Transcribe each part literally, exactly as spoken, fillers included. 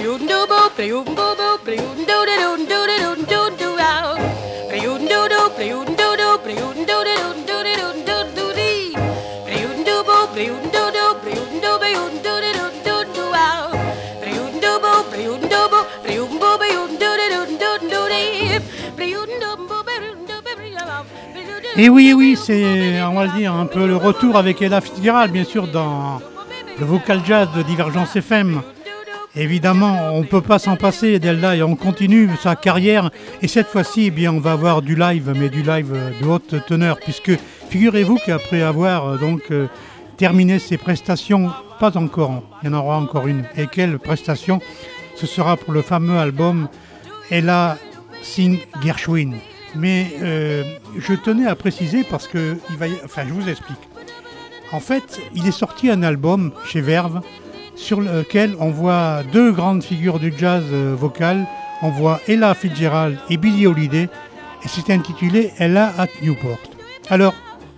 Et oui, oui, c'est, on va le dire, un peu le retour avec Ella Fitzgerald, bien sûr, dans le vocal jazz de Divergence F M. Évidemment, on ne peut pas s'en passer d'Ella et on continue sa carrière. Et cette fois-ci, eh bien, on va avoir du live, mais du live de haute teneur, puisque figurez-vous qu'après avoir donc euh, terminé ses prestations, pas encore, il y en aura encore une. Et quelle prestation? Ce sera pour le fameux album Ella Sing Gershwin. Mais euh, je tenais à préciser parce que, il va y... enfin, je vous explique. En fait, il est sorti un album chez Verve sur lequel on voit deux grandes figures du jazz euh, vocal. On voit Ella Fitzgerald et Billie Holiday, et c'est intitulé Ella at Newport. Alors,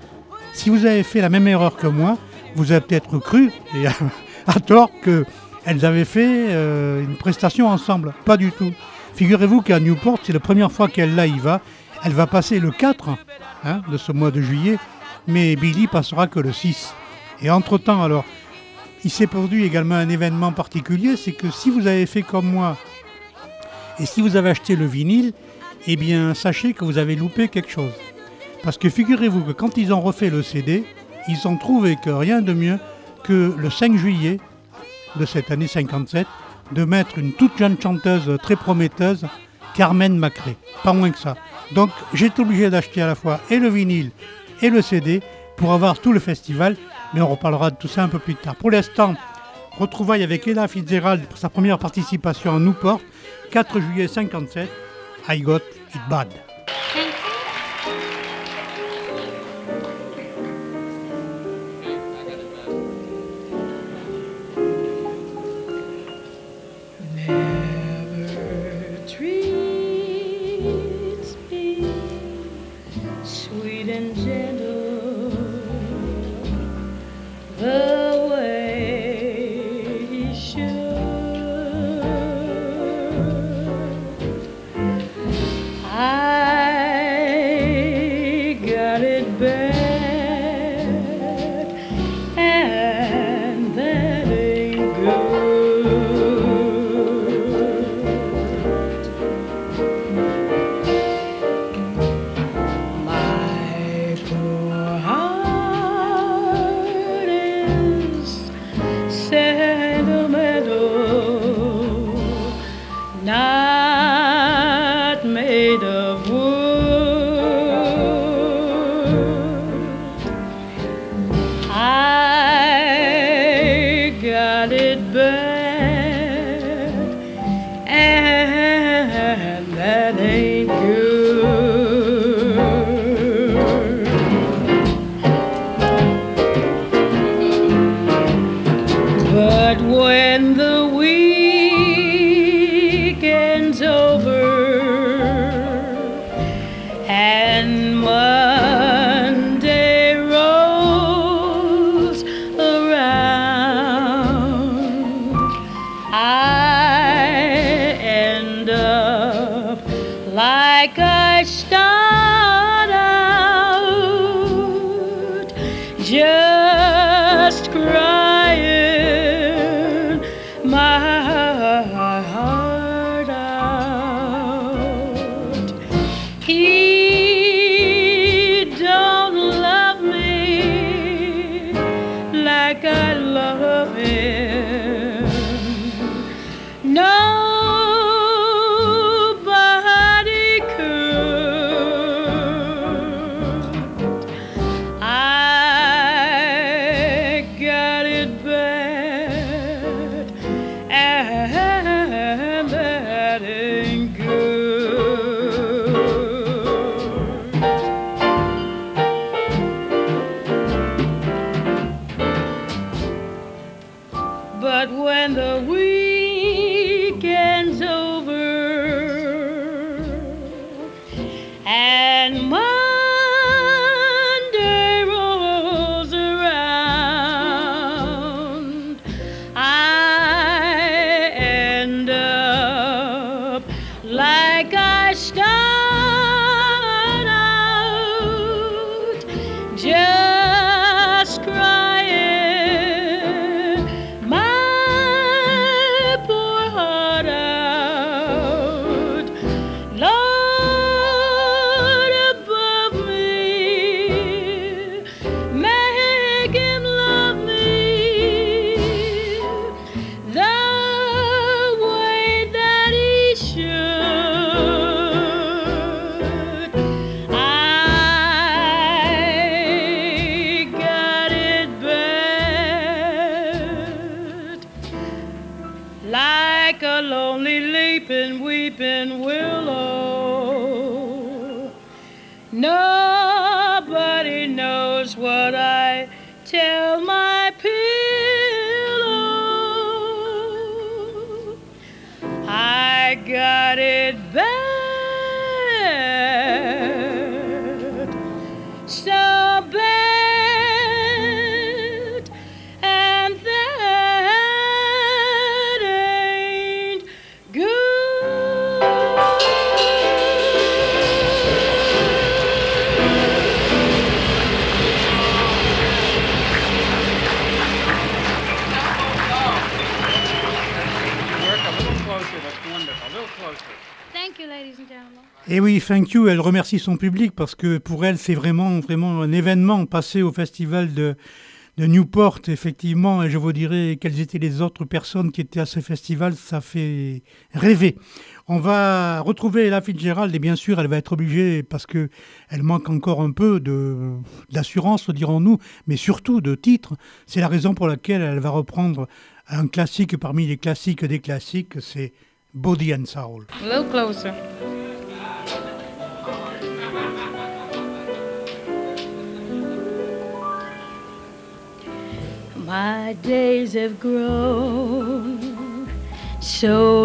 si vous avez fait la même erreur que moi, vous avez peut-être cru, et à, à tort, qu'elles avaient fait euh, une prestation ensemble. Pas du tout. Figurez-vous qu'à Newport, c'est la première fois qu'Ella y va. Elle va passer le quatre hein, de ce mois de juillet, mais Billy passera que le six. Et entre-temps, alors, il s'est produit également un événement particulier, c'est que si vous avez fait comme moi, et si vous avez acheté le vinyle, eh bien, sachez que vous avez loupé quelque chose. Parce que figurez-vous que quand ils ont refait le C D, ils ont trouvé que rien de mieux que le cinq juillet de cette année cinquante-sept, de mettre une toute jeune chanteuse très prometteuse, Carmen Macré, pas moins que ça. Donc j'étais obligé d'acheter à la fois et le vinyle et le C D pour avoir tout le festival, mais on reparlera de tout ça un peu plus tard. Pour l'instant, retrouvailles avec Ella Fitzgerald pour sa première participation à Newport, quatre juillet cinquante-sept, I Got It Bad. I got it bad. like a lonely leaping, weeping willow. Nobody knows what I tell my pillow. I got it bad, so bad, and that ain't good. Work a little closer, that's wonderful. A little closer. Thank you, ladies and gentlemen. Et oui, thank you, elle remercie son public parce que pour elle, c'est vraiment, vraiment un événement passé au festival de, de Newport, effectivement. Et je vous dirai quelles étaient les autres personnes qui étaient à ce festival, ça fait rêver. On va retrouver Ella Fitzgerald et bien sûr, elle va être obligée, parce qu'elle manque encore un peu de, d'assurance, dirons-nous, mais surtout de titres. C'est la raison pour laquelle elle va reprendre un classique parmi les classiques des classiques, c'est Body and Soul. A little closer. My days have grown so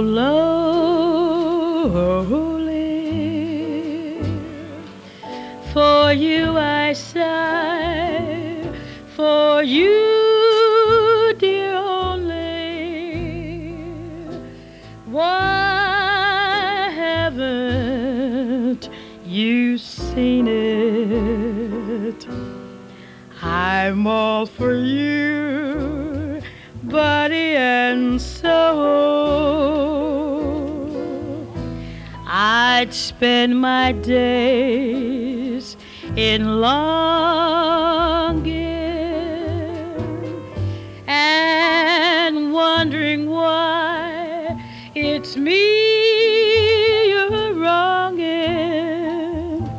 lonely. For you I sigh, for you, dear only. Why haven't you seen it? I'm all for you, body and soul. I'd spend my days in longing and wondering why it's me you're wronging.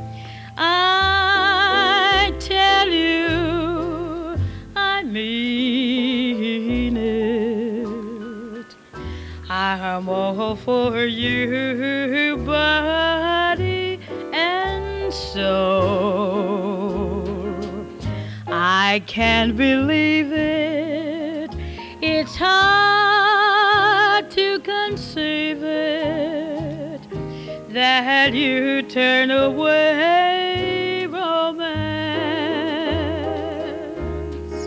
I tell you I mean it. I'm all for you, body and soul. I can't believe it. It's hard to conceive it that you turn away romance.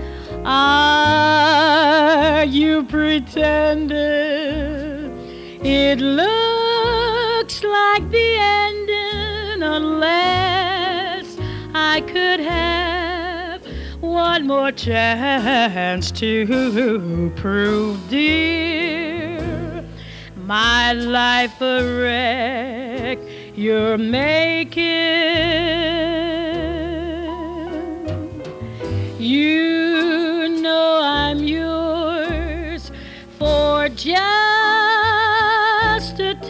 Are you pretending it looks like the ending unless I could have one more chance to prove, dear, my life a wreck you're making. You know I'm yours for just a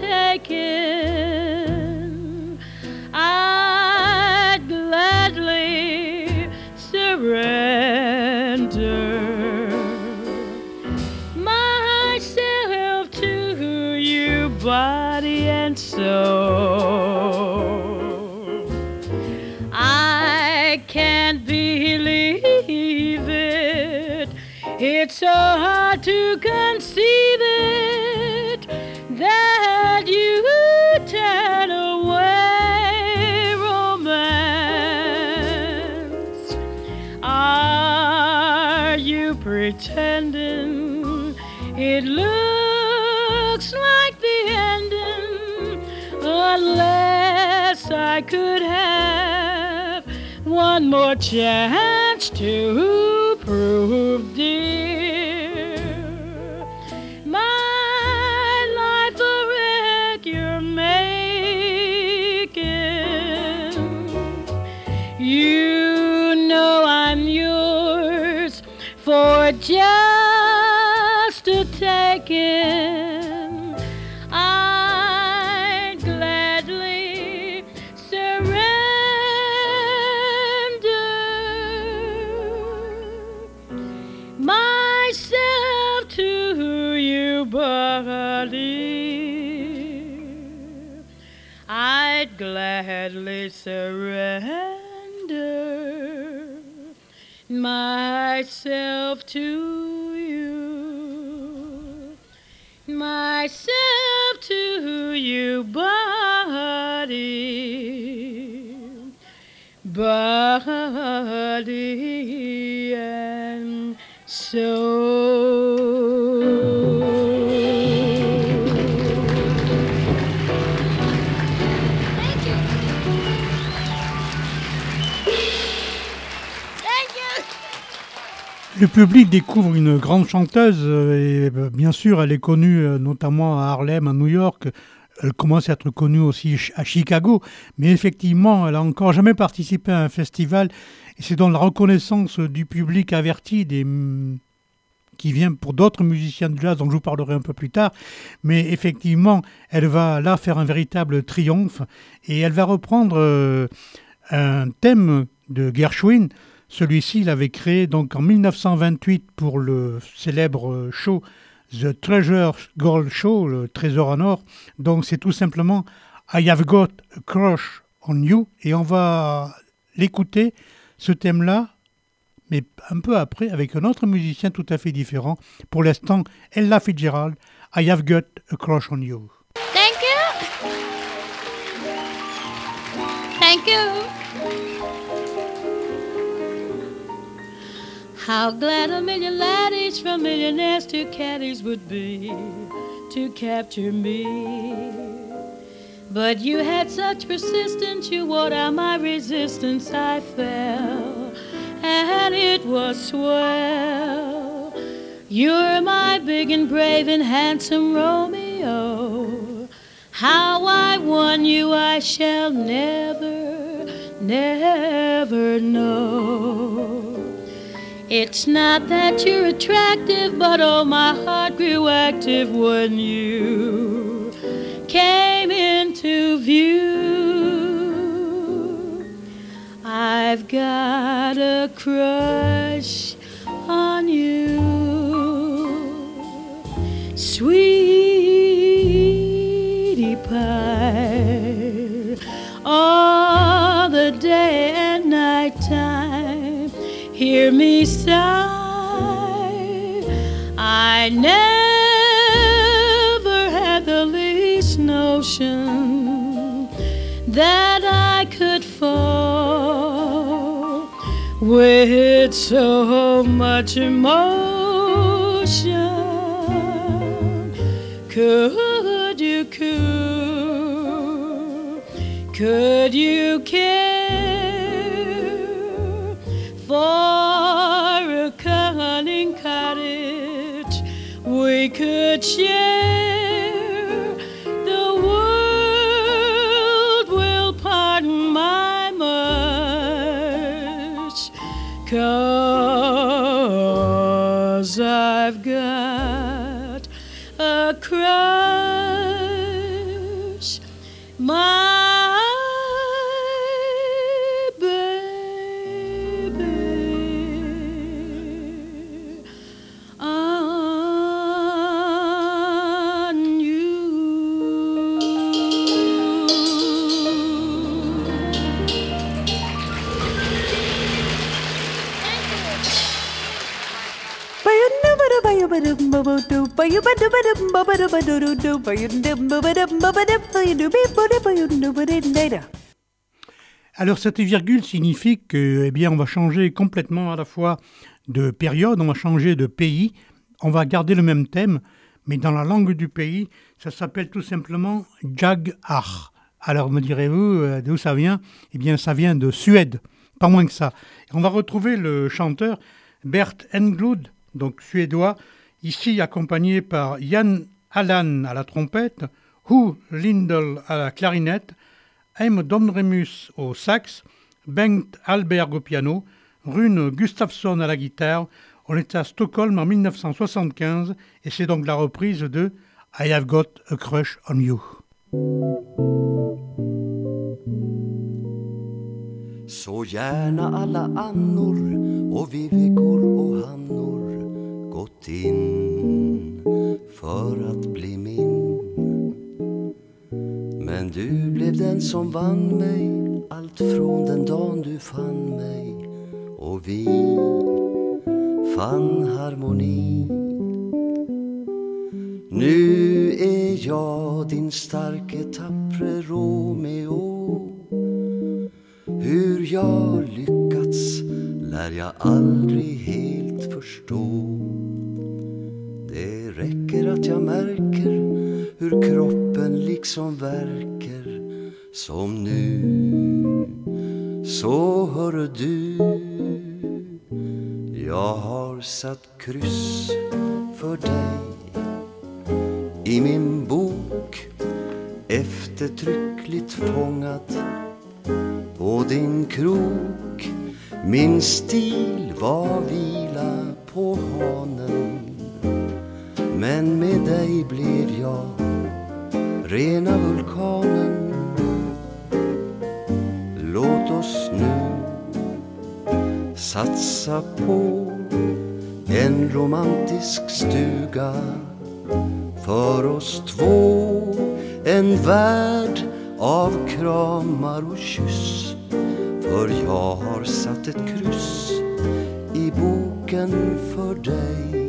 taking. I'd gladly surrender myself to you, body and soul. I can't believe it. It's so hard to conceive it that you turn away romance. Are you pretending it looks like the ending unless I could have one more chance to prove, dear, my life a wreck you're making. You know I'm yours for just a taking. I'd gladly surrender myself to you, dear, I'd gladly surrender myself to you, myself to you, body, body and soul. Le public découvre une grande chanteuse et bien sûr elle est connue notamment à Harlem, à New York. Elle commence à être connue aussi à Chicago, mais effectivement elle n'a encore jamais participé à un festival et c'est dans la reconnaissance du public averti des, qui vient pour d'autres musiciens de jazz dont je vous parlerai un peu plus tard, mais effectivement elle va là faire un véritable triomphe et elle va reprendre euh, un thème de Gershwin. Celui-ci, il avait créé donc en dix-neuf cent vingt-huit pour le célèbre show The Treasure Gold Show, le trésor en or. Donc c'est tout simplement I Have Got a Crush on You. Et on va l'écouter, ce thème-là, mais un peu après, avec un autre musicien tout à fait différent. Pour l'instant, Ella Fitzgerald, I Have Got a Crush on You. Thank you. Thank you. How glad a million laddies from millionaires to caddies would be to capture me. But you had such persistence, you wore out my resistance. I fell, and it was swell. You're my big and brave and handsome Romeo. How I won you I shall never, never know. It's not that you're attractive, but oh, my heart grew active when you came into view. I've got a crush on you, sweetie pie, all the day and night time. Hear me sigh, I never had the least notion that I could fall with so much emotion. Could you, could, could you care for a cunning cottage we could share? The world will pardon my much, 'cause I've got a crush, my Alors cette virgule signifie que, eh bien, on va changer complètement à la fois de période, on va changer de pays, on va garder le même thème, mais dans la langue du pays, ça s'appelle tout simplement Jag-Ar. Alors me direz-vous euh, d'où ça vient? Eh bien ça vient de Suède, pas moins que ça. Et on va retrouver le chanteur Bert Englund, donc suédois, ici accompagné par Jan Allan à la trompette, Hu Lindell à la clarinette, Heim Domremus au sax, Bengt Hallberg au piano, Rune Gustafsson à la guitare. On est à Stockholm en dix-neuf cent soixante-quinze et c'est donc la reprise de I Have Got a Crush on You. Så gärna alla annor och vivekor och hannor gått in för att bli min. Men du blev den som vann mig, allt från den dagen du fann mig. Och vi fann harmoni. Nu är jag din starke tappre Romeo. Hur jag lyckats lär jag aldrig helt förstå. Det räcker att jag märker hur kroppen liksom verkar. Som nu, så hör du. Jag har satt kryss för dig i min bok, eftertryckligt fångad på din krok. Min stil var vila på hanen, men med dig blev jag rena vulkanen. Låt oss nu satsa på en romantisk stuga för oss två. En värld av kramar och kyss. För jag har satt ett kryss i boken för dig.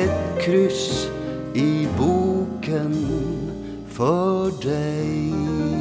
I boken för dig.